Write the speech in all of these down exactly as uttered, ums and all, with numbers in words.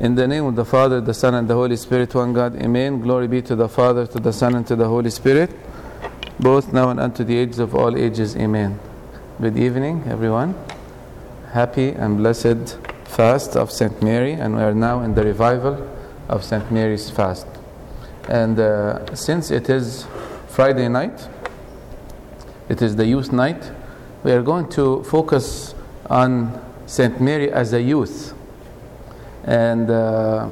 In the name of the Father, the Son, and the Holy Spirit, one God, Amen. Glory be to the Father, to the Son, and to the Holy Spirit, both now and unto the ages of all ages, Amen. Good evening, everyone. Happy and blessed fast of Saint Mary, and we are now in the revival of Saint Mary's fast. And uh, since it is Friday night, it is the youth night, we are going to focus on Saint Mary as a youth. And uh,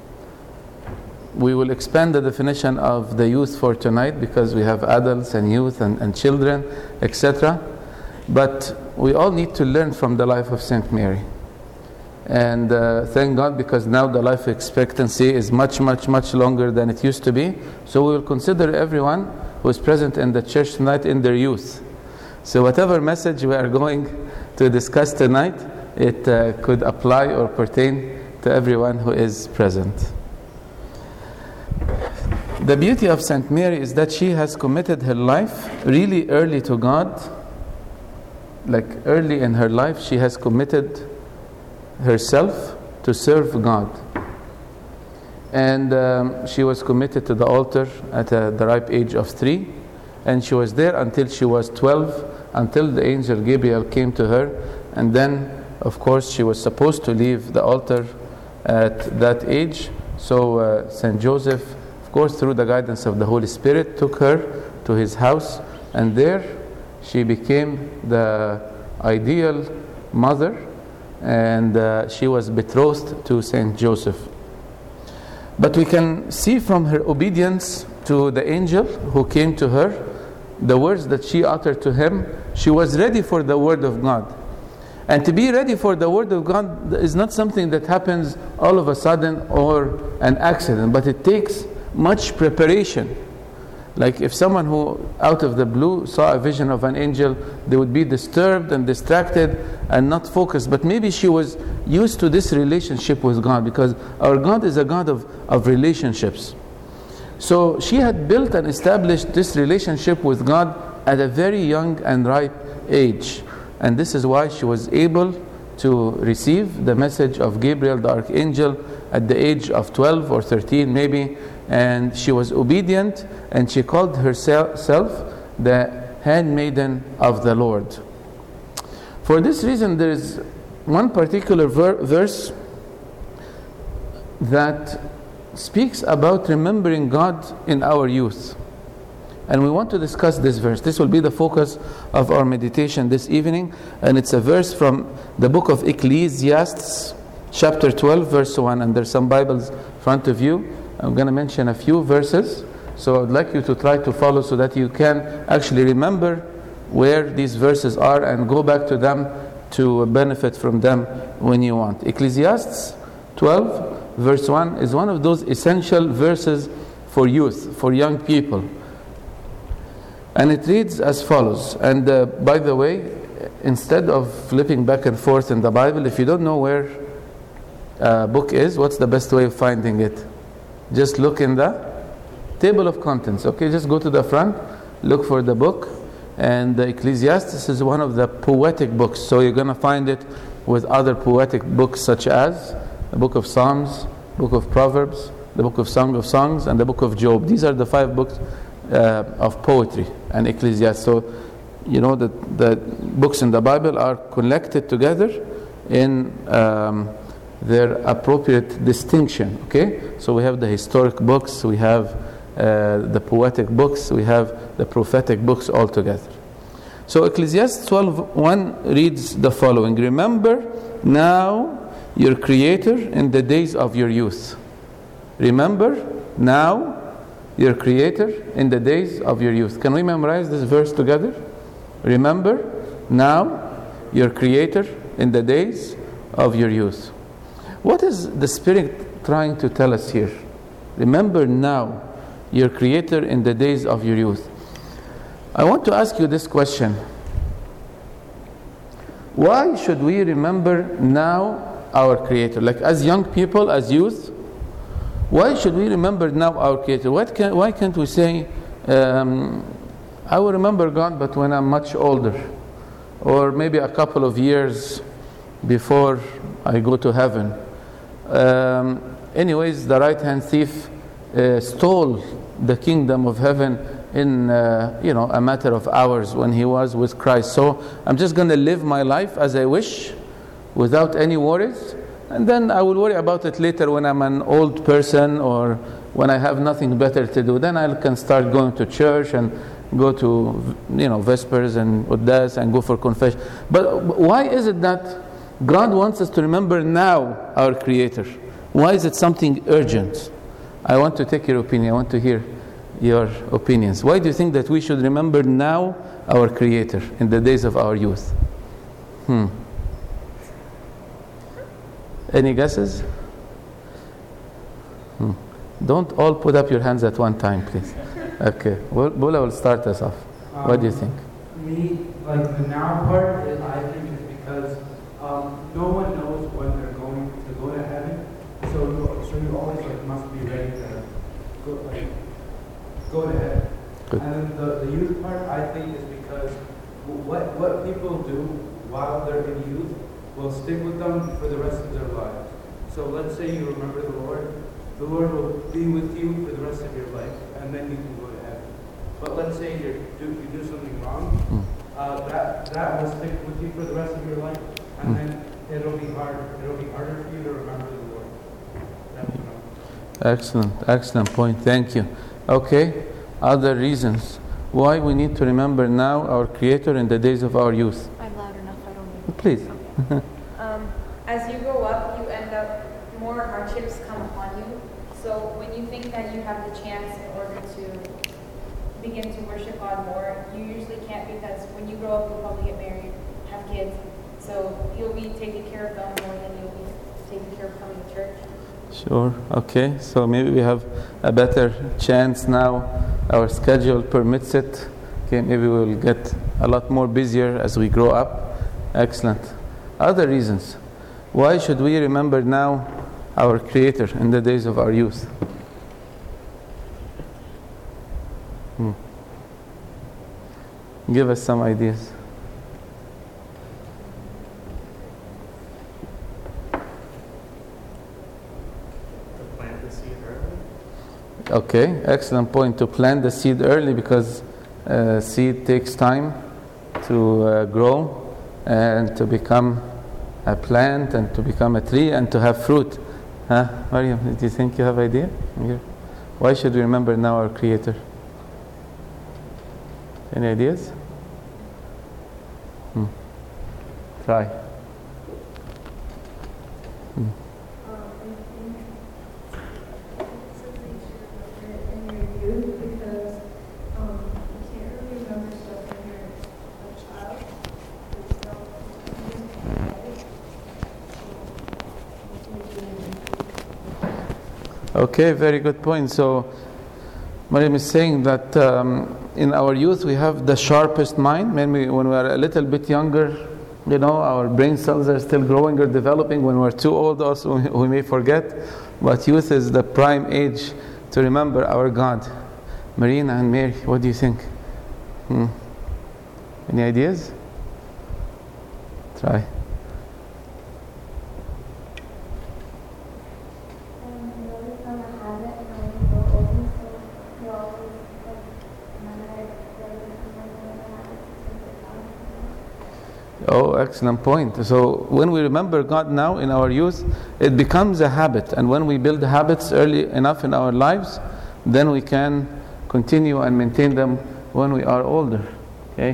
we will expand the definition of the youth for tonight, because we have adults and youth and, and children, et cetera. But we all need to learn from the life of Saint Mary. And uh, thank God, because now the life expectancy is much, much, much longer than it used to be. So we will consider everyone who is present in the church tonight in their youth. So whatever message we are going to discuss tonight, it uh, could apply or pertain to everyone who is present. The beauty of Saint Mary is that she has committed her life really early to God. Like early in her life, she has committed herself to serve God. And um, she was committed to the altar at uh, the ripe age of three. And she was there until she was twelve, until the angel Gabriel came to her. And then, of course, she was supposed to leave the altar at that age. So uh, Saint Joseph, of course, through the guidance of the Holy Spirit, took her to his house, and there she became the ideal mother, and uh, she was betrothed to Saint Joseph. But we can see from her obedience to the angel who came to her, the words that she uttered to him, she was ready for the word of God. And to be ready for the word of God is not something that happens all of a sudden or an accident, but it takes much preparation. Like if someone who out of the blue saw a vision of an angel, they would be disturbed and distracted and not focused. But maybe she was used to this relationship with God, because our God is a God of, of relationships. So she had built and established this relationship with God at a very young and ripe age. And this is why she was able to receive the message of Gabriel the archangel at the age of twelve or thirteen maybe. And she was obedient, and she called herself the handmaiden of the Lord. For this reason, there is one particular ver- verse that speaks about remembering God in our youth. And we want to discuss this verse. This will be the focus of our meditation this evening. And it's a verse from the book of Ecclesiastes, chapter twelve, verse one. And there's some Bibles in front of you. I'm going to mention a few verses. So I'd like you to try to follow so that you can actually remember where these verses are and go back to them to benefit from them when you want. Ecclesiastes twelve, verse one is one of those essential verses for youth, for young people. And it reads as follows. And uh, by the way, instead of flipping back and forth in the Bible, if you don't know where a book is, what's the best way of finding it? Just look in the table of contents. Okay, just go to the front, look for the book. And the Ecclesiastes is one of the poetic books. So you're going to find it with other poetic books, such as the book of Psalms, book of Proverbs, the book of Song of Songs, and the book of Job. These are the five books Uh, of poetry and Ecclesiastes. So, you know, that the books in the Bible are collected together in um, their appropriate distinction. Okay, so we have the historic books, we have uh, the poetic books, we have the prophetic books all together. So Ecclesiastes twelve one reads the following: "Remember now your Creator in the days of your youth." Remember now your Creator in the days of your youth. Can we memorize this verse together? Remember now your Creator in the days of your youth. What is the Spirit trying to tell us here? Remember now your Creator in the days of your youth. I want to ask you this question. Why should we remember now our Creator? Like as young people, as youth, why should we remember now our Creator? What can, why can't we say, um, I will remember God, but when I'm much older, or maybe a couple of years before I go to heaven, Um, anyways, the right-hand thief uh, stole the kingdom of heaven in uh, you know a matter of hours when he was with Christ. So I'm just going to live my life as I wish, without any worries, and then I will worry about it later when I'm an old person or when I have nothing better to do. Then I can start going to church and go to you know Vespers and Uddas and go for confession. But why is it that God wants us to remember now our Creator? Why is it something urgent? I want to take your opinion. I want to hear your opinions. Why do you think that we should remember now our Creator in the days of our youth? Hmm. Any guesses? Hmm. Don't all put up your hands at one time, please. Okay. Bula will start us off. Um, what do you think? Me, like the now part, is, I think is because um, no one knows when they're going to go to heaven. So, you, so you always like must be ready to go, like, go to heaven. Good. And then the, the youth part, I think, is because what what people do while they're in youth will stick with them for the rest of their lives. So let's say you remember the Lord. The Lord will be with you for the rest of your life, and then you can go to heaven. But let's say you do you do something wrong, uh, that that will stick with you for the rest of your life, and then it'll be hard. It'll be harder for you to remember the Lord. That's what I'm- Excellent, excellent point. Thank you. Okay, other reasons why we need to remember now our Creator in the days of our youth. I'm loud enough, I don't need Please. Okay. um, as you grow up, you end up, more hardships come upon you. So when you think that you have the chance in order to begin to worship God more, you usually can't, because when you grow up, you'll probably get married, have kids. So you'll be taking care of them more than you'll be taking care of coming to church. Sure. Okay. So maybe we have a better chance now. Our schedule permits it. Okay. Maybe we'll get a lot more busier as we grow up. Excellent. Other reasons. Why should we remember now our Creator in the days of our youth? Hmm. Give us some ideas. Okay, excellent point. To plant the seed early, because uh, seed takes time to uh, grow and to become a plant and to become a tree and to have fruit. Huh? Mariam, do you think you have an idea? Why should we remember now our Creator? Any ideas? Hmm. Try. Hmm. Okay, very good point. So, Mariam is saying that um, in our youth we have the sharpest mind. Maybe when we are a little bit younger, you know, our brain cells are still growing or developing. When we're too old, also we may forget. But youth is the prime age to remember our God. Marina and Mary, what do you think? Hmm. Any ideas? Try. Oh, excellent point. So when we remember God now in our youth, it becomes a habit. And when we build habits early enough in our lives, then we can continue and maintain them when we are older. Okay? Um,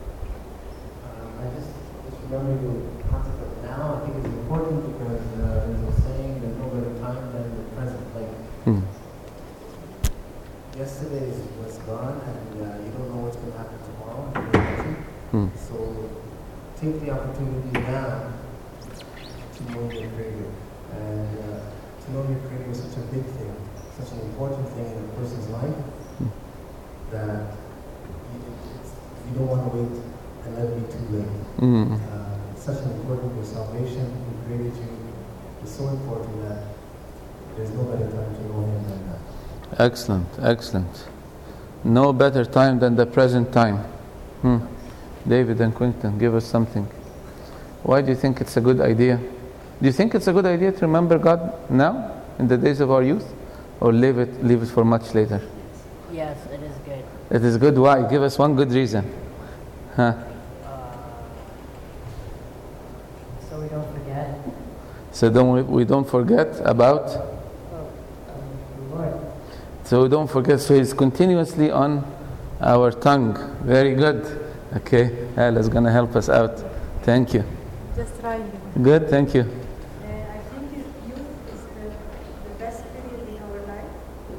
I just, just remember the concept of now. I think it's important because uh, there's a saying, there's no better time than the present. Like, Hmm. yesterday was gone, and uh, you don't know what's going to happen tomorrow in the future. Hmm. So take the opportunity now to know your Creator. And uh, to know your Creator is such a big thing, such an important thing in a person's life, that you, it's, you don't want to wait and let it be too late. Hmm. Uh, it's such an important your salvation, who created you, is so important that there's no better time to know Him than that. Excellent, excellent. No better time than the present time. Hmm. David and Quinton, give us something. Why do you think it's a good idea Do you think it's a good idea to remember God now, in the days of our youth, or leave it, leave it for much later? Yes, it is good. It is good. Why? Give us one good reason. Huh? Uh, so we don't forget. So don't we, we don't forget about. Oh, um, the Lord. So we don't forget. So it's continuously on our tongue. Very good. Okay, Al is going to help us out. Thank you. Just trying. Good. Thank you. Uh, I think youth is the, the best period in our life.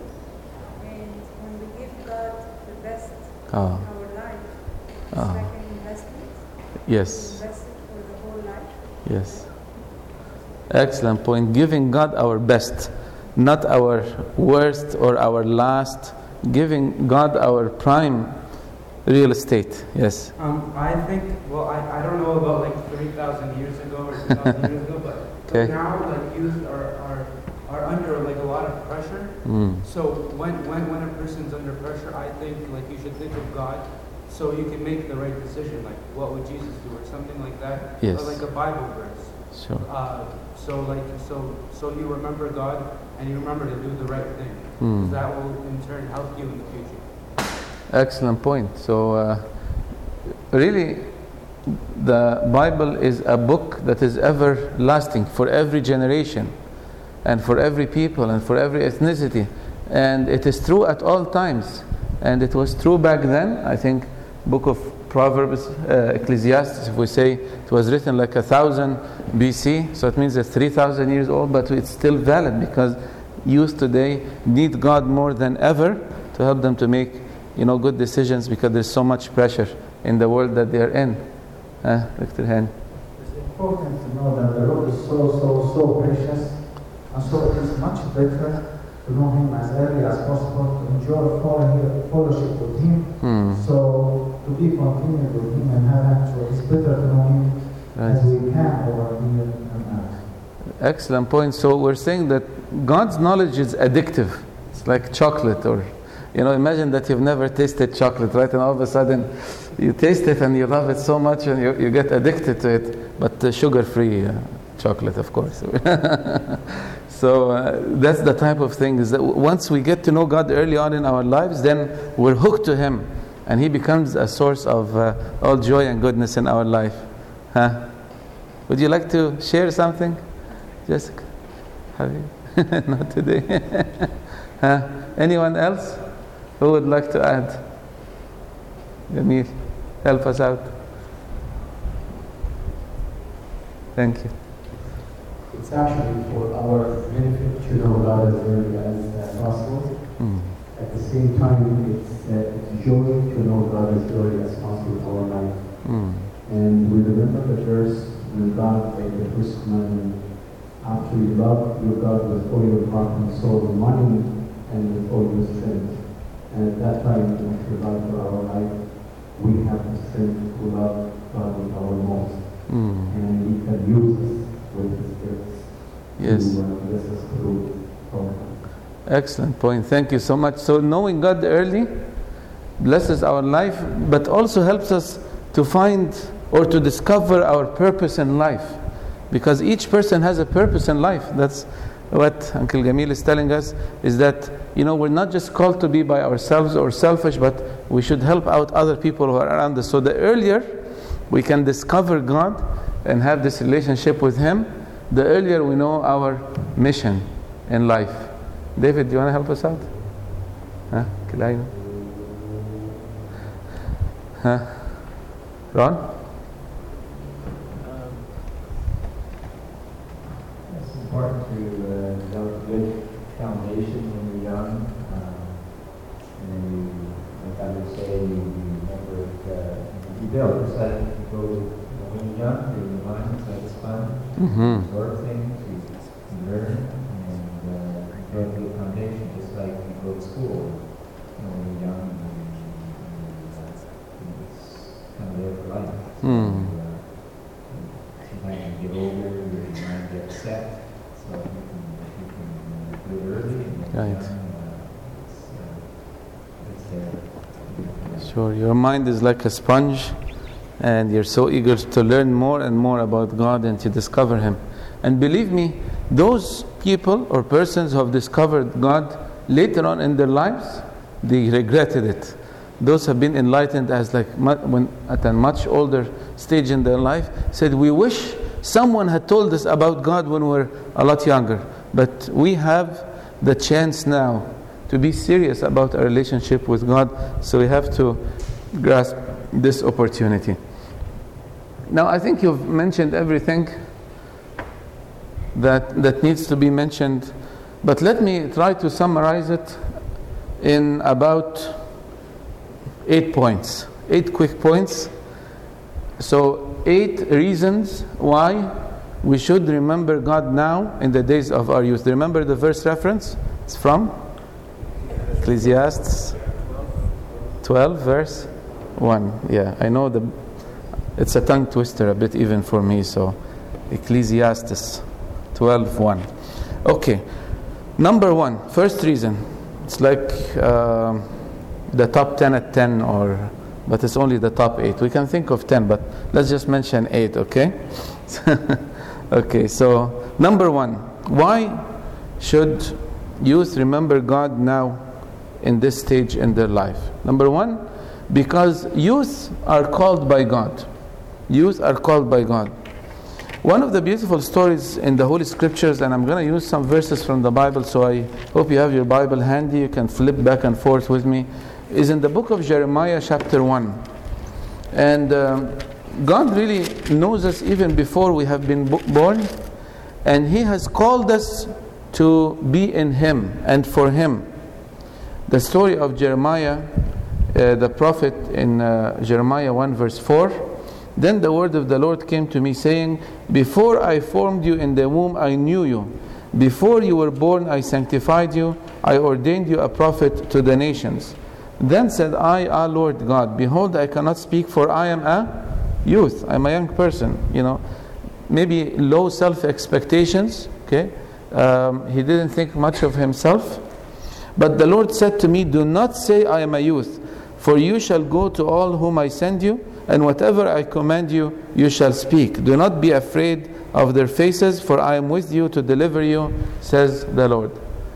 And when we give God the best Oh. in our life, it's Oh. like an investment. Yes. We invest it for the whole life. Yes. Excellent point. Giving God our best, not our worst or our last. Giving God our prime real estate. Yes. Um, I think, well, I, I don't know about like three thousand years ago or two thousand years ago, but, Okay. but now like youth are, are, are under like a lot of pressure. Mm. So when, when, when a person's under pressure, I think like you should think of God so you can make the right decision. Like what would Jesus do or something like that. Yes. Or like a Bible verse. Sure. Uh, so like so so you remember God and you remember to do the right thing. Mm. That will in turn help you in the future. Excellent point. So, uh, really, the Bible is a book that is everlasting for every generation and for every people and for every ethnicity. And it is true at all times. And it was true back then. I think book of Proverbs, uh, Ecclesiastes, if we say it was written like a thousand B C, so it means it's three thousand years old, but it's still valid because youth today need God more than ever to help them to make, you know, good decisions because there's so much pressure in the world that they are in. Uh, Doctor Hen. It's important to know that the Lord is so, so, so precious, and so it is much better to know Him as early as possible, to enjoy follow- fellowship with Him. Hmm. So to be continued with Him in heaven, so it's better to know Him as Right. we can over here on earth. Excellent point. So we're saying that God's knowledge is addictive. It's like chocolate, or, you know, imagine that you've never tasted chocolate, right? And all of a sudden you taste it and you love it so much and you, you get addicted to it. But uh, sugar-free uh, chocolate, of course. So uh, that's the type of thing, is that w- once we get to know God early on in our lives, then we're hooked to Him. And He becomes a source of uh, all joy and goodness in our life. Huh? Would you like to share something, Jessica? Have you? Not today. Huh? Anyone else who would like to add? Jamil, help us out. Thank you. It's actually for our benefit to know God as early as uh, possible. Mm. At the same time, it's, uh, it's joy to know God as early as possible in our life. Mm. And we remember the verse when God made the first commandment, after you love your God with all your heart and soul and mind and with all your strength. And at that time, when we provide for our life, we have the strength to love God with our most. Mm. And He can use us with His gifts Yes. to uh, bless us through our life. Excellent point. Thank you so much. So knowing God early blesses our life, but also helps us to find or to discover our purpose in life. Because each person has a purpose in life. That's what Uncle Jamil is telling us, is that, you know, we're not just called to be by ourselves or selfish, but we should help out other people who are around us. So the earlier we can discover God and have this relationship with Him, the earlier we know our mission in life. David, do you want to help us out? Huh? Kilaino? Huh? Ron? It's important to uh, develop a good foundation when you're young. Um, and then you, like I would say, you, you remember it, uh, you build. It's like you go, you know, when you're young, your mind is like it's fun. Mm-hmm. You absorb things, you, you learn, and uh, you build a good foundation, just like you go to school. You know, when you're young, you, you, uh, it's kind of there for life. So, Mm. uh, sometimes you get older, your mind gets set, so you can, you can uh, do it early and get Right. it done. Uh, it's, uh, it's there. Sure. Your mind is like a sponge, and you're so eager to learn more and more about God and to discover Him. And believe me, those people or persons who have discovered God later on in their lives, they regretted it. Those have been enlightened as like when at a much older stage in their life, said, we wish someone had told us about God when we were a lot younger. But we have the chance now to be serious about our relationship with God, so we have to grasp this opportunity. Now, I think you've mentioned everything that that needs to be mentioned, but let me try to summarize it in about eight points, eight quick points. So, eight reasons why we should remember God now in the days of our youth. Remember the verse reference? It's from Ecclesiastes twelve, verse one. Yeah, I know the it's a tongue twister a bit even for me, so Ecclesiastes twelve, one. Okay, number one, first reason. It's like uh, the top ten at ten, or but it's only the top eight. We can think of ten, but let's just mention eight, okay? Okay, so number one, why should youth remember God now in this stage in their life? Number one, because youth are called by God. Youth are called by God. One of the beautiful stories in the Holy Scriptures, and I'm going to use some verses from the Bible, so I hope you have your Bible handy, you can flip back and forth with me, is in the book of Jeremiah chapter one. And um, God really knows us even before we have been born, and He has called us to be in Him and for Him. The story of Jeremiah, uh, the prophet in uh, Jeremiah one verse four, then the word of the Lord came to me saying, before I formed you in the womb I knew you. Before you were born I sanctified you. I ordained you a prophet to the nations. Then said I, Ah Lord God, behold, I cannot speak, for I am a youth. I'm a young person, you know. Maybe low self-expectations, okay. Um, he didn't think much of himself. But the Lord said to me, do not say I am a youth, for you shall go to all whom I send you, and whatever I command you, you shall speak. Do not be afraid of their faces, for I am with you to deliver you, says the Lord.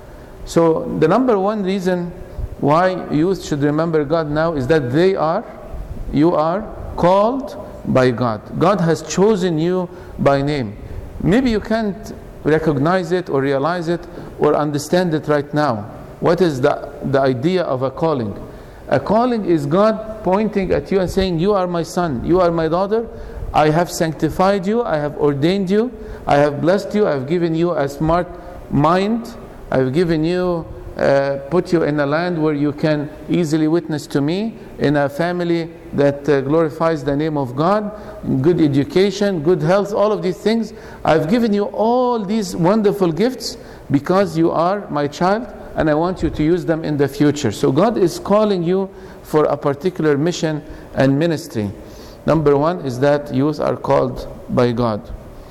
So the number one reason why youth should remember God now is that they are, you are called by God. God has chosen you by name. Maybe you can't recognize it or realize it or understand it right now. What is the, the idea of a calling? A calling is God pointing at you and saying, you are my son, you are my daughter, I have sanctified you, I have ordained you, I have blessed you, I have given you a smart mind, I have given you, uh, put you in a land where you can easily witness to me, in a family that uh, glorifies the name of God, good education, good health, all of these things. I've given you all these wonderful gifts because you are my child, and I want you to use them in the future. So God is calling you for a particular mission and ministry. Number one is that youth are called by God.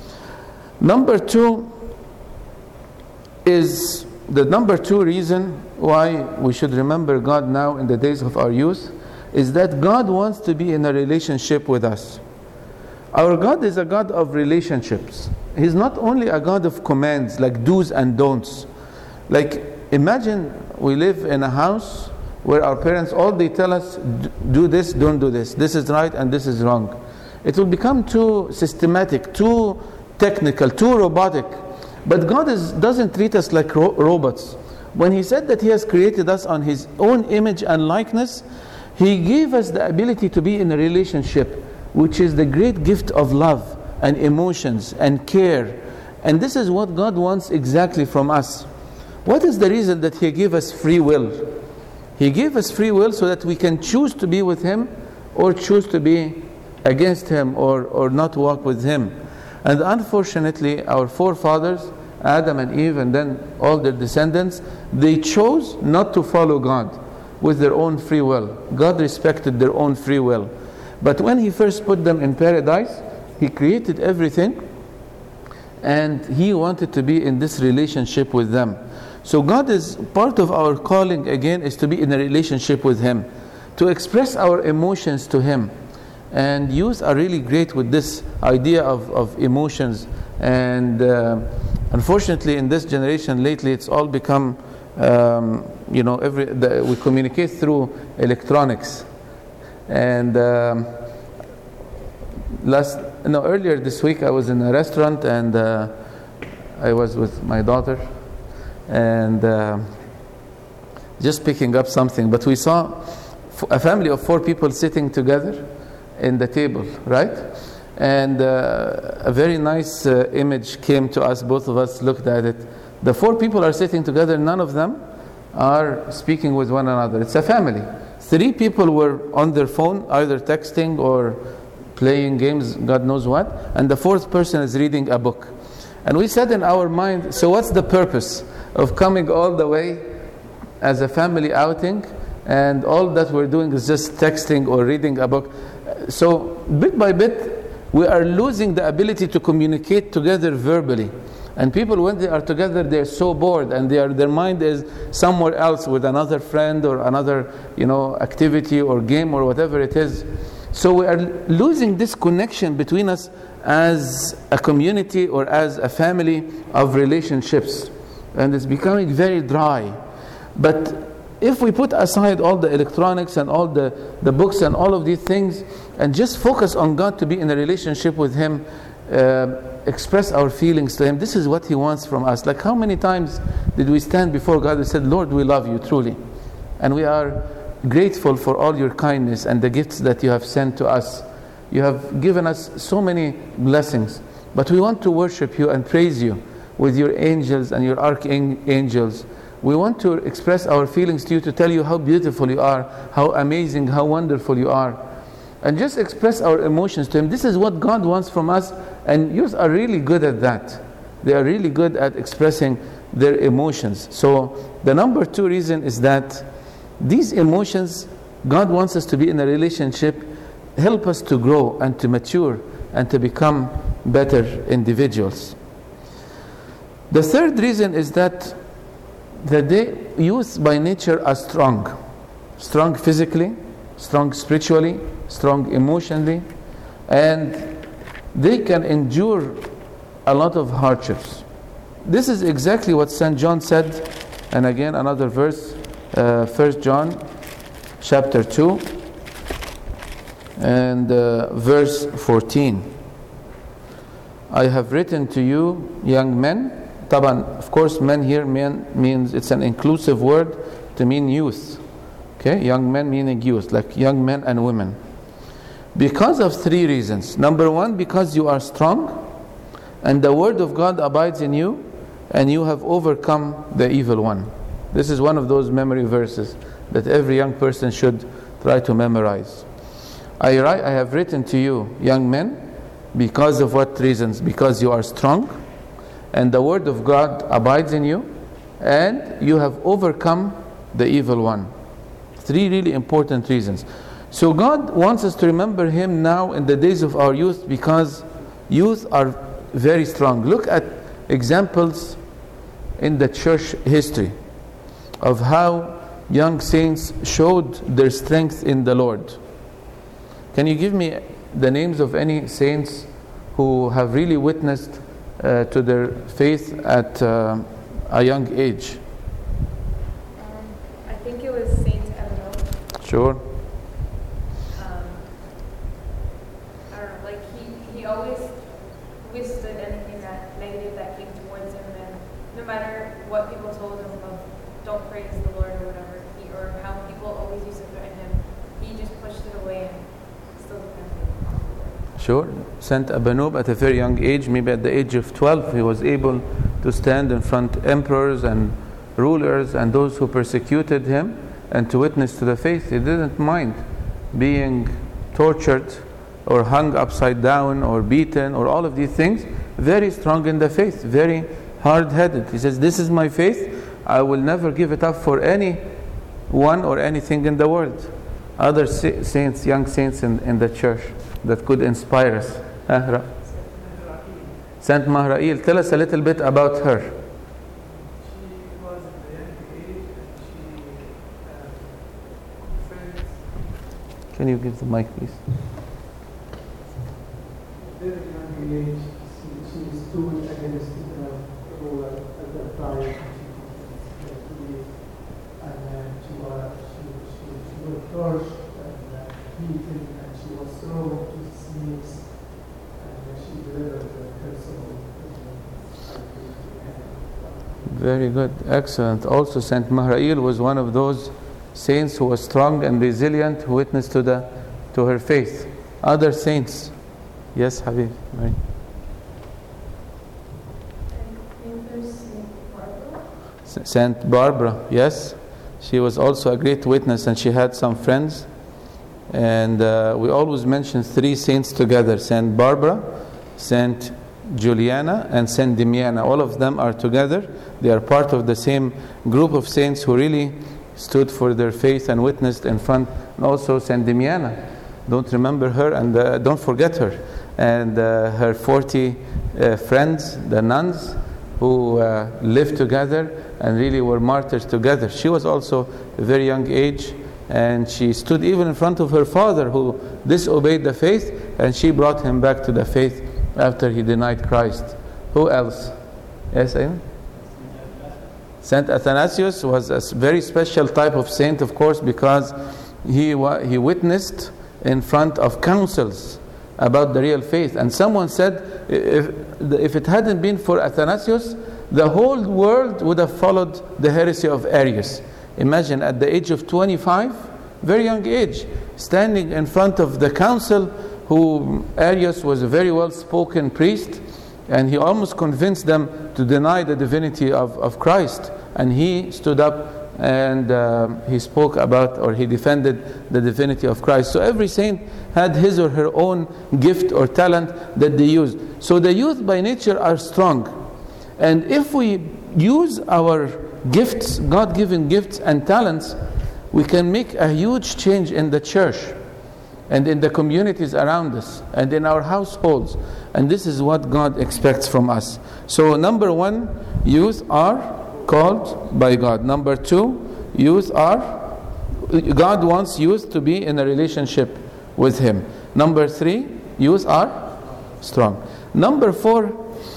Number two is the number two reason why we should remember God now in the days of our youth is that God wants to be in a relationship with us. Our God is a God of relationships. He's not only a God of commands like do's and don'ts. Like, imagine we live in a house where our parents, all they tell us, do this, don't do this. This is right and this is wrong. It will become too systematic, too technical, too robotic. But God is, doesn't treat us like ro- robots. When He said that He has created us on His own image and likeness, He gave us the ability to be in a relationship, which is the great gift of love and emotions and care. And this is what God wants exactly from us. What is the reason that He gave us free will? He gave us free will so that we can choose to be with Him or choose to be against Him or, or not walk with Him. And unfortunately, our forefathers, Adam and Eve, and then all their descendants, they chose not to follow God with their own free will. God respected their own free will. But when He first put them in paradise, He created everything, and He wanted to be in this relationship with them. So God is, part of our calling again is to be in a relationship with Him, to express our emotions to Him. And youth are really great with this idea of, of emotions And uh, unfortunately, in this generation lately, it's all become, um, you know, every the, we communicate through electronics. And um, last, no, earlier this week, I was in a restaurant, and uh, I was with my daughter, and uh, just picking up something. But we saw f- a family of four people sitting together in the table, right? And uh, a very nice uh, image came to us. Both of us looked at it. The four people are sitting together. None of them are speaking with one another. It's a family. Three people were on their phone, either texting or playing games, God knows what. And the fourth person is reading a book. And we said in our mind, so what's the purpose of coming all the way as a family outing, and all that we're doing is just texting or reading a book? So bit by bit, we are losing the ability to communicate together verbally. And people, when they are together, they're so bored, and they are, their mind is somewhere else with another friend or another, you know, activity or game or whatever it is. So we are losing this connection between us as a community or as a family of relationships. And it's becoming very dry. But if we put aside all the electronics and all the, the books and all of these things, and just focus on God, to be in a relationship with Him, uh, express our feelings to Him, this is what He wants from us. Like, how many times did we stand before God and said, Lord, we love you truly, and we are grateful for all your kindness and the gifts that you have sent to us. You have given us so many blessings, but we want to worship you and praise you with your angels and your archangels. We want to express our feelings to you, to tell you how beautiful you are, how amazing, how wonderful you are, and just express our emotions to Him. This is what God wants from us, and you are really good at that. They are really good at expressing their emotions. So the number two reason is that these emotions, God wants us to be in a relationship, help us to grow and to mature and to become better individuals. The third reason is that the youth by nature are strong. Strong physically, strong spiritually, strong emotionally, and they can endure a lot of hardships. This is exactly what Saint John said, and again another verse, uh, First John chapter two and uh, verse fourteen. I have written to you, young men. Taban, of course, men here men means, it's an inclusive word to mean youth. Okay, young men meaning youth, like young men and women. Because of three reasons. Number one, because you are strong, and the word of God abides in you, and you have overcome the evil one. This is one of those memory verses that every young person should try to memorize. I write, I have written to you, young men, because of what reasons? Because you are strong, and the word of God abides in you, and you have overcome the evil one. Three really important reasons. So God wants us to remember Him now in the days of our youth, because youth are very strong. Look at examples in the church history of how young saints showed their strength in the Lord. Can you give me the names of any saints who have really witnessed uh, to their faith at uh, a young age? Um, I think it was Saint Evanel. Sure. Um, I don't know, like he, he always withstood anything that negative that came towards him, and no matter what people told him of don't praise the Lord or whatever, he, or how people always used to threaten him, he just pushed it away and still depended on the Lord. Sure. Saint Abanub, at a very young age, maybe at the age of twelve, he was able to stand in front of emperors and rulers and those who persecuted him and to witness to the faith. He didn't mind being tortured or hung upside down or beaten or all of these things. Very strong in the faith, very hard-headed. He says, this is my faith. I will never give it up for any one or anything in the world. Other sa- saints, young saints in, in the church that could inspire us. Uh, Saint Mahrail, tell us a little bit about her. She was at a young age, and she had friends. Can you give the mic, please? At a very young age, she, she was stood against the ruler at that time. She continued to be, and uh, she was she she she was tortured and uh, beaten, and she was thrown to the snakes, and uh, she delivered her soul. Very good, excellent. Also, Saint Mahrail was one of those saints who was strong and resilient, who witnessed to the to her faith. Other saints, yes, Habib. Right. Saint Barbara, yes, she was also a great witness, and she had some friends. And uh, we always mention three saints together: Saint Barbara, Saint Juliana, and Saint Damiana. All of them are together. They are part of the same group of saints who really stood for their faith and witnessed in front. And also Saint Damiana, don't remember her and uh, don't forget her. And uh, her forty uh, friends, the nuns, who uh, lived together and really were martyrs together. She was also a very young age, and she stood even in front of her father, who disobeyed the faith, and she brought him back to the faith after he denied Christ. Who else? Yes, Ayman? Saint Athanasius was a very special type of saint, of course, because he wa- he witnessed in front of councils about the real faith. And someone said, if, if it hadn't been for Athanasius, the whole world would have followed the heresy of Arius. Imagine, at the age of twenty-five, very young age, standing in front of the council, who Arius was a very well-spoken priest, and he almost convinced them to deny the divinity of, of Christ. And he stood up and uh, he spoke about, or he defended the divinity of Christ. So every saint had his or her own gift or talent that they used. So the youth by nature are strong. And if we use our gifts, God-given gifts and talents, we can make a huge change in the church and in the communities around us and in our households. And this is what God expects from us. So number one, youth are called by God. Number two, youth are, God wants youth to be in a relationship with Him. Number three, youth are strong. Number four,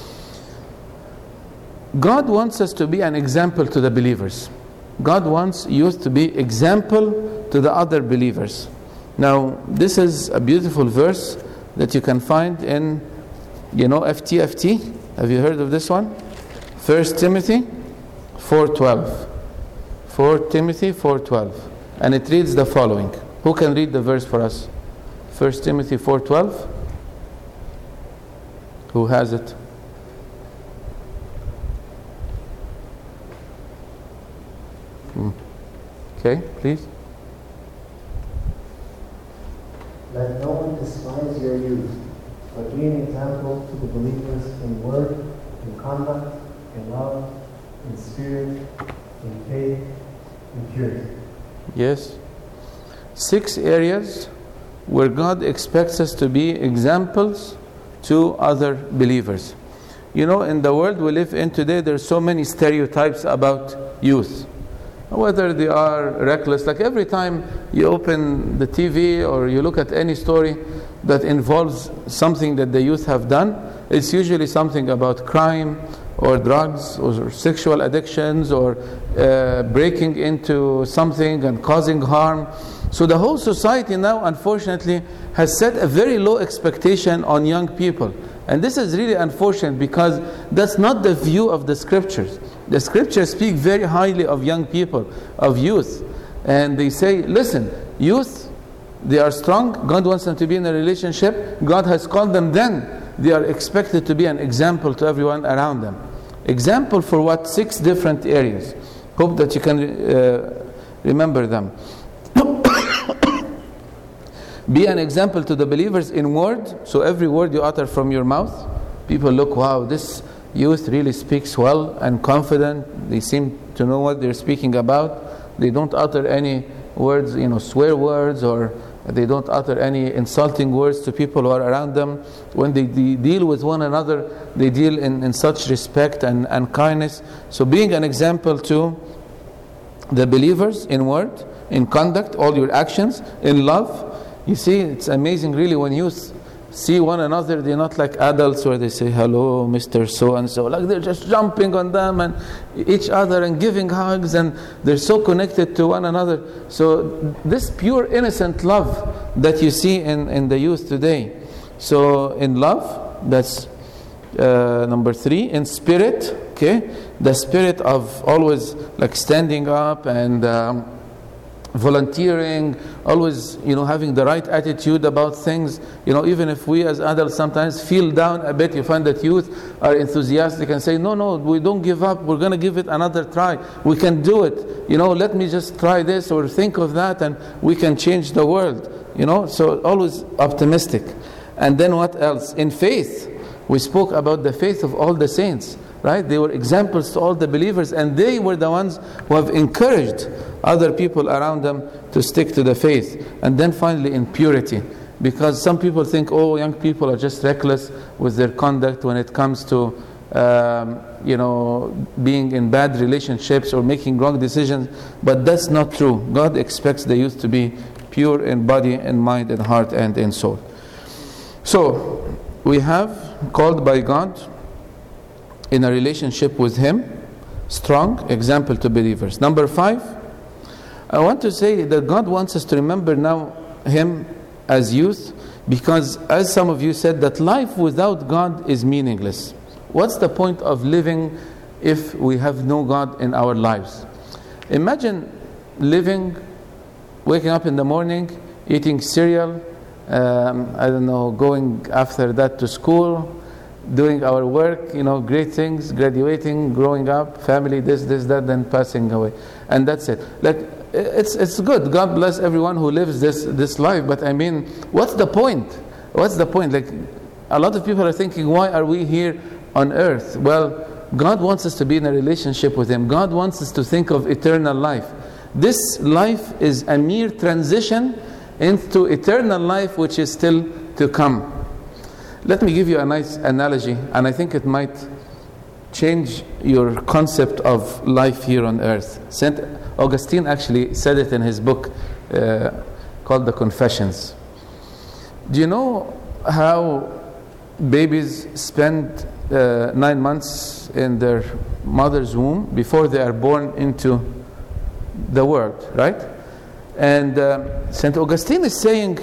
God wants us to be an example to the believers. God wants youth to be example to the other believers. Now, this is a beautiful verse that you can find in, you know, F T F T. Have you heard of this one? First Timothy four twelve. First Timothy four twelve. And it reads the following. Who can read the verse for us? First Timothy four twelve. Who has it? Hmm. Okay, please. Let no one despise your youth, but be an example to the believers in word, in conduct, in love, in spirit, in faith, in purity. Yes. Six areas where God expects us to be examples to other believers. You know, in the world we live in today, there are so many stereotypes about youth. Whether they are reckless, like every time you open the T V or you look at any story that involves something that the youth have done, it's usually something about crime or drugs or sexual addictions or uh, breaking into something and causing harm. So the whole society now, unfortunately, has set a very low expectation on young people. And this is really unfortunate, because that's not the view of the scriptures. The scriptures speak very highly of young people, of youth. And they say, listen, youth, they are strong. God wants them to be in a relationship. God has called them then. They are expected to be an example to everyone around them. Example for what? Six different areas. Hope that you can uh, remember them. Be an example to the believers in word. So every word you utter from your mouth, people look, wow, this youth really speaks well and confident. They seem to know what they're speaking about. They don't utter any words, you know, swear words, or they don't utter any insulting words to people who are around them. When they, they deal with one another, they deal in, in such respect and, and kindness. So being an example to the believers in word, in conduct, all your actions, in love. You see, it's amazing really when youth see one another, they're not like adults where they say, hello, Mister So-and-so. Like they're just jumping on them and each other and giving hugs, and they're so connected to one another. So this pure, innocent love that you see in, in the youth today. So in love, that's uh, number three. In spirit, okay, the spirit of always like standing up and um, volunteering, always, you know, having the right attitude about things. You know, even if we as adults sometimes feel down a bit, you find that youth are enthusiastic and say, no, no, we don't give up, we're going to give it another try. We can do it. You know, let me just try this or think of that and we can change the world. You know, so always optimistic. And then what else? In faith, we spoke about the faith of all the saints. Right? They were examples to all the believers, and they were the ones who have encouraged other people around them to stick to the faith. And then finally in purity, because some people think, oh, young people are just reckless with their conduct when it comes to um, you know, being in bad relationships or making wrong decisions, but that's not true. God expects the youth to be pure in body and mind and heart and in soul. So we have called by God in a relationship with Him, strong example to believers. Number five, I want to say that God wants us to remember now Him as youth, because as some of you said, that life without God is meaningless. What's the point of living if we have no God in our lives? Imagine living, waking up in the morning, eating cereal, um, I don't know, going after that to school, doing our work, you know, great things, graduating, growing up, family, this, this, that, then passing away. And that's it. Like, it's it's good. God bless everyone who lives this, this life. But I mean, what's the point? What's the point? Like, a lot of people are thinking, why are we here on earth? Well, God wants us to be in a relationship with Him. God wants us to think of eternal life. This life is a mere transition into eternal life, which is still to come. Let me give you a nice analogy, and I think it might change your concept of life here on earth. Saint Augustine actually said it in his book uh, called The Confessions. Do you know how babies spend uh, nine months in their mother's womb before they are born into the world, right? And uh, Saint Augustine is saying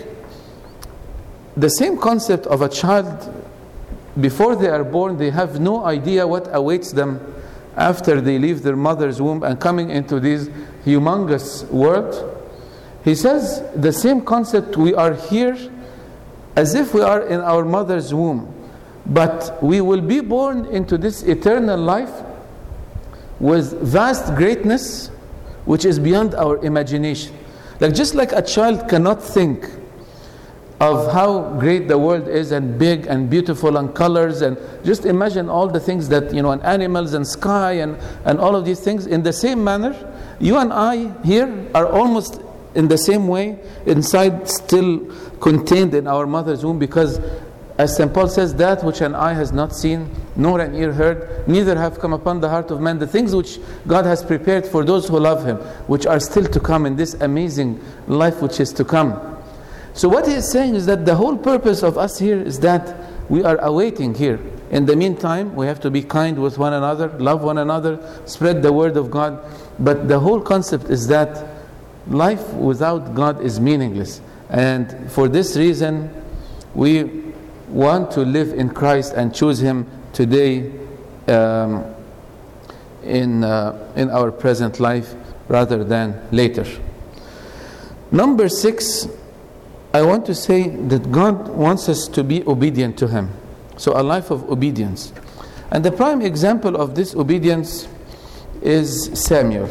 the same concept of a child. Before they are born, they have no idea what awaits them after they leave their mother's womb and coming into this humongous world. He says the same concept, we are here as if we are in our mother's womb, but we will be born into this eternal life with vast greatness which is beyond our imagination. Like, just like a child cannot think of how great the world is and big and beautiful and colors, and just imagine all the things that, you know, and animals and sky and, and all of these things. In the same manner, you and I here are almost in the same way, inside, still contained in our mother's womb, because as Saint Paul says, that which an eye has not seen, nor an ear heard, neither have come upon the heart of man, the things which God has prepared for those who love Him, which are still to come in this amazing life which is to come. So what he is saying is that the whole purpose of us here is that we are awaiting here. In the meantime, we have to be kind with one another, love one another, spread the word of God. But the whole concept is that life without God is meaningless. And for this reason, we want to live in Christ and choose Him today um, in, uh, in our present life rather than later. Number six, I want to say that God wants us to be obedient to Him. So a life of obedience. And the prime example of this obedience is Samuel.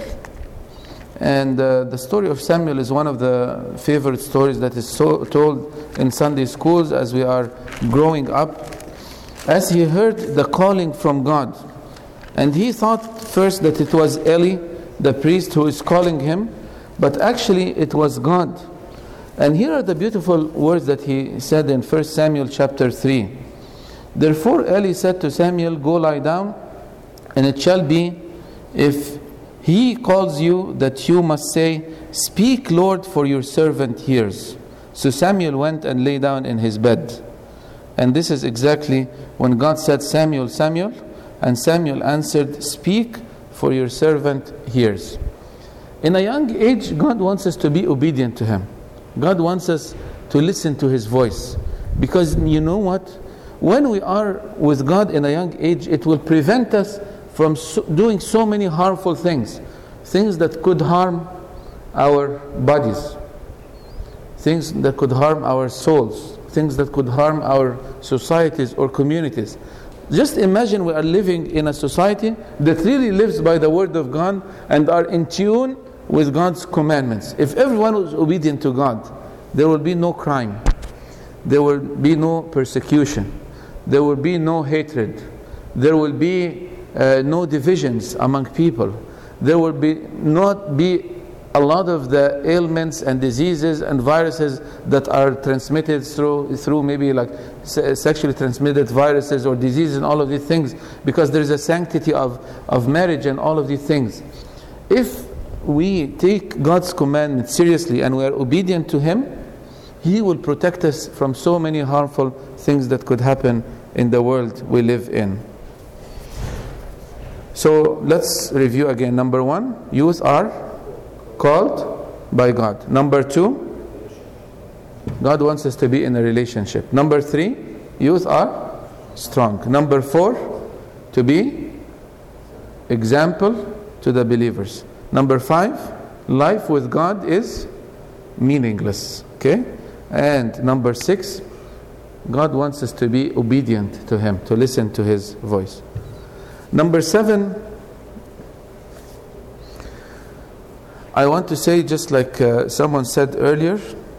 And uh, the story of Samuel is one of the favorite stories that is so told in Sunday schools as we are growing up. As he heard the calling from God, and he thought first that it was Eli, the priest, who is calling him, but actually it was God. And here are the beautiful words that he said in First Samuel chapter three. Therefore Eli said to Samuel, go lie down, and it shall be, if he calls you, that you must say, speak, Lord, for your servant hears. So Samuel went and lay down in his bed. And this is exactly when God said, Samuel, Samuel, and Samuel answered, speak, for your servant hears. In a young age, God wants us to be obedient to Him. God wants us to listen to His voice. Because you know what? When we are with God in a young age, it will prevent us from so doing so many harmful things. Things that could harm our bodies. Things that could harm our souls. Things that could harm our societies or communities. Just imagine we are living in a society that really lives by the word of God and are in tune with God's commandments. If everyone was obedient to God, there will be no crime. There will be no persecution. There will be no hatred. There will be uh, no divisions among people. There will be not be a lot of the ailments and diseases and viruses that are transmitted through through maybe like se sexually transmitted viruses or diseases and all of these things, because there is a sanctity of, of marriage and all of these things. If we take God's commandment seriously and we are obedient to Him, He will protect us from so many harmful things that could happen in the world we live in. So let's review again. Number one, youth are called by God. Number two, God wants us to be in a relationship. Number three, youth are strong. Number four, to be example to the believers. Number five, life with God is meaningless. Okay? And number six, God wants us to be obedient to Him, to listen to His voice. Number seven, I want to say, just like uh, someone said earlier,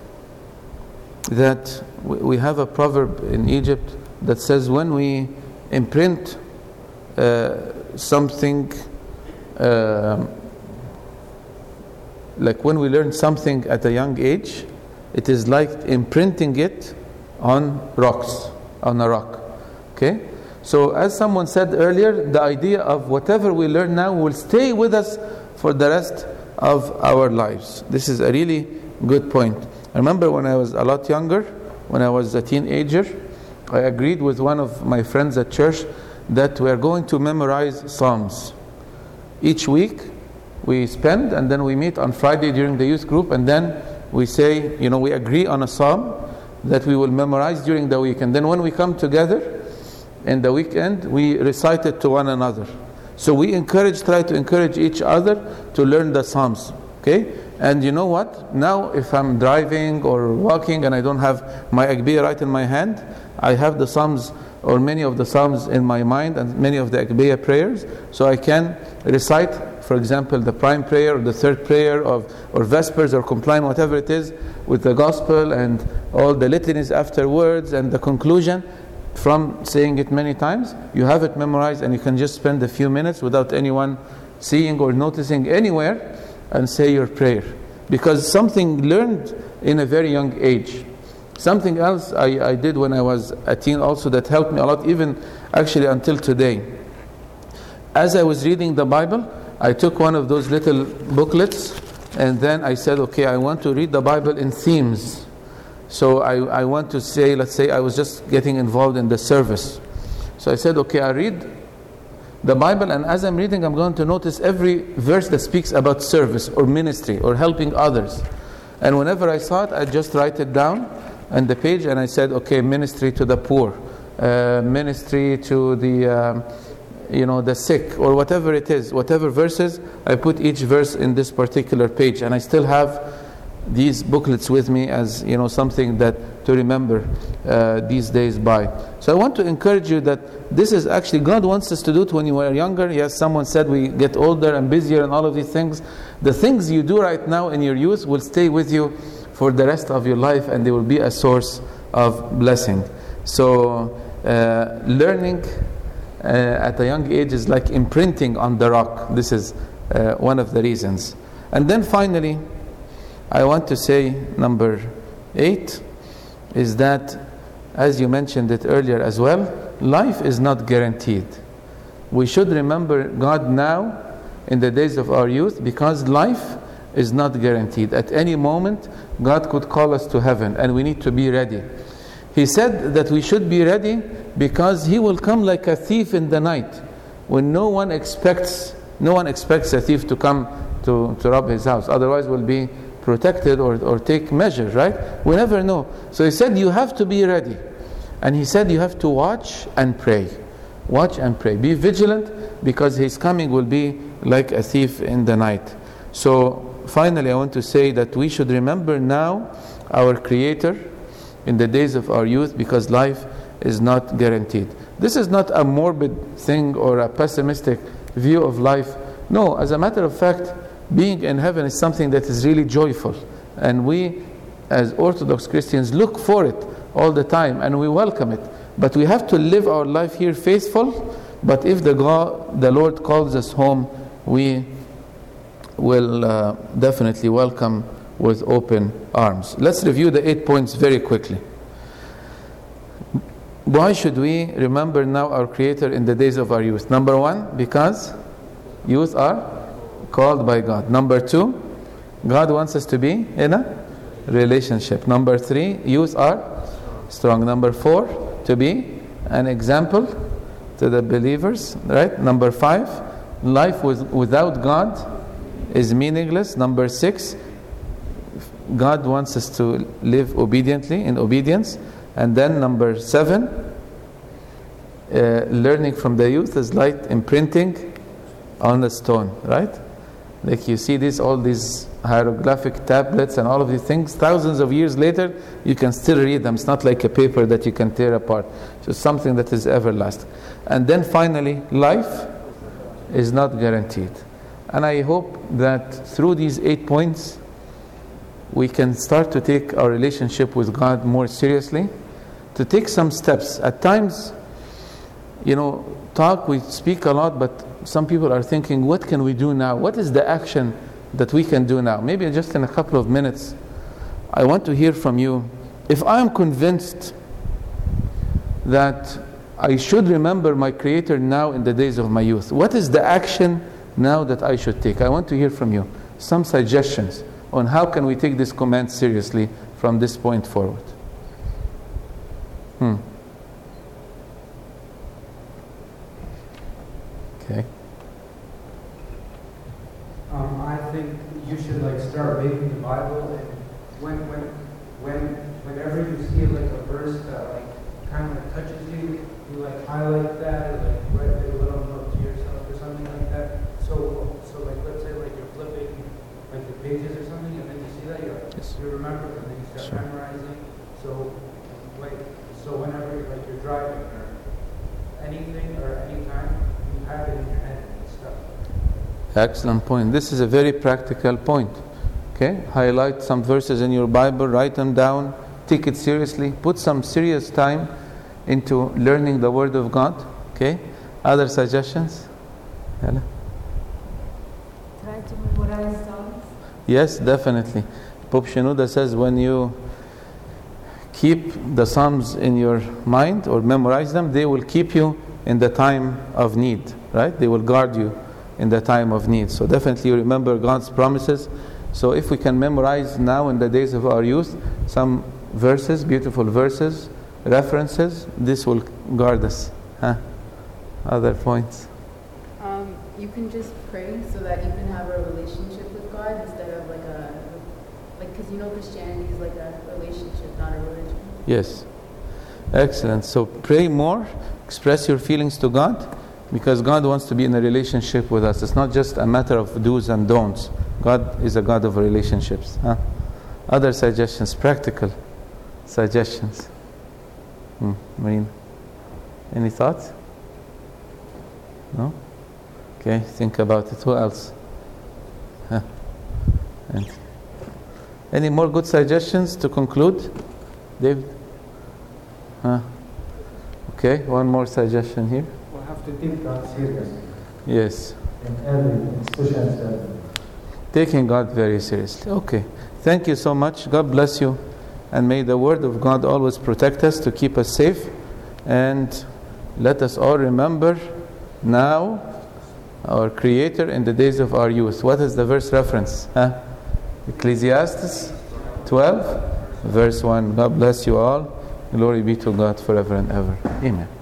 that we have a proverb in Egypt that says when we imprint uh, something, uh, like when we learn something at a young age, it is like imprinting it on rocks, on a rock. Okay? So as someone said earlier, the idea of whatever we learn now will stay with us for the rest of our lives. This is a really good point. I remember when I was a lot younger, when I was a teenager, I agreed with one of my friends at church that we are going to memorize Psalms. Each week we spend, and then we meet on Friday during the youth group, and then we say, you know, we agree on a Psalm that we will memorize during the week. And then when we come together in the weekend, we recite it to one another. So we encourage, try to encourage each other to learn the Psalms. Okay? And you know what? Now if I'm driving or walking and I don't have my Agbiya right in my hand, I have the Psalms or many of the Psalms in my mind and many of the Agbiya prayers. So I can recite, for example, the prime prayer or the third prayer of, or Vespers or Compline, whatever it is, with the Gospel and all the litanies afterwards and the conclusion. From saying it many times, you have it memorized and you can just spend a few minutes without anyone seeing or noticing anywhere and say your prayer. Because something learned in a very young age. Something else I, I did when I was a teen also that helped me a lot, even actually until today. As I was reading the Bible, I took one of those little booklets and then I said, okay, I want to read the Bible in themes. So I, I want to say, let's say I was just getting involved in the service. So I said, okay, I read the Bible, and as I'm reading, I'm going to notice every verse that speaks about service or ministry or helping others. And whenever I saw it, I just write it down on the page, and I said, okay, ministry to the poor, uh, ministry to the, um, you know, the sick, or whatever it is, whatever verses, I put each verse in this particular page, and I still have these booklets with me as, you know, something that to remember uh, these days by. So I want to encourage you that this is actually, God wants us to do it when you are younger. Yes, someone said we get older and busier and all of these things. The things you do right now in your youth will stay with you for the rest of your life, and they will be a source of blessing. So uh, learning uh, at a young age is like imprinting on the rock. This is uh, one of the reasons. And then finally, I want to say number eight is that, as you mentioned it earlier as well, life is not guaranteed. We should remember God now in the days of our youth, because life is not guaranteed. At any moment, God could call us to heaven, and we need to be ready. He said that we should be ready because he will come like a thief in the night when no one expects no one expects a thief to come to, to rob his house. Otherwise we'll be protected or, or take measures, right? We never know. So he said you have to be ready. And he said you have to watch and pray. Watch and pray. Be vigilant because his coming will be like a thief in the night. So finally I want to say that we should remember now our Creator in the days of our youth because life is not guaranteed. This is not a morbid thing or a pessimistic view of life. No, as a matter of fact, being in heaven is something that is really joyful. And we as Orthodox Christians look for it all the time and we welcome it. But we have to live our life here faithful. But if the God, the Lord calls us home, we will uh, definitely welcome with open arms. Let's review the eight points very quickly. Why should we remember now our Creator in the days of our youth? Number one, because youth are called by God. Number two, God wants us to be in a relationship. Number three, youth are strong. Number four, to be an example to the believers, right? Number five, life with, without God is meaningless. Number six, God wants us to live obediently, in obedience. And then number seven, uh, learning from the youth is like imprinting on the stone, right? Like you see this, all these hieroglyphic tablets and all of these things, thousands of years later, you can still read them. It's not like a paper that you can tear apart. It's just something that is everlasting. And then finally, life is not guaranteed. And I hope that through these eight points, we can start to take our relationship with God more seriously, to take some steps. At times, you know, talk, we speak a lot, but some people are thinking, what can we do now? What is the action that we can do now? Maybe just in a couple of minutes, I want to hear from you. If I am convinced that I should remember my Creator now in the days of my youth, what is the action now that I should take? I want to hear from you some suggestions on how can we take this command seriously from this point forward. Hmm. Okay. Um, I think you should like start reading the Bible, and when when when whenever you see like a verse that like kind of like touches you, you like highlight that or like write a little note to yourself or something like that. So so like let's say like you're flipping like the pages or something, and then you see that you're like, Yes. you remember, and then you start Sure. memorizing. So like so whenever like you're driving or anything or anytime, you have it in your head and stuff. Excellent point. This is a very practical point. Okay, highlight some verses in your Bible, write them down, take it seriously, put some serious time into learning the Word of God. Okay, other suggestions? Hela? Try to memorize songs. Yes, definitely. Pope Shenouda says when you keep the Psalms in your mind or memorize them, they will keep you in the time of need, right? They will guard you in the time of need. So definitely remember God's promises. So if we can memorize now in the days of our youth some verses, beautiful verses, references, this will guard us. Huh? Other points? Um, you can just pray so that you can have a relationship with God instead of like a, like, because you know Christianity is like a relationship, not a religion. Yes. Excellent. So pray more, express your feelings to God, because God wants to be in a relationship with us. It's not just a matter of do's and don'ts. God is a God of relationships. Huh? Other suggestions, practical suggestions. Hmm. Marina, any thoughts? No? Okay, think about it. Who else? Huh. And any more good suggestions to conclude? David? Huh? Okay, one more suggestion here. We have to take God seriously Yes. in everything, especially in everything. Taking God very seriously. Okay. Thank you so much. God bless you. And may the Word of God always protect us, to keep us safe. And let us all remember now our Creator in the days of our youth. What is the verse reference? Huh? Ecclesiastes twelve, verse one. God bless you all. Glory be to God forever and ever. Amen.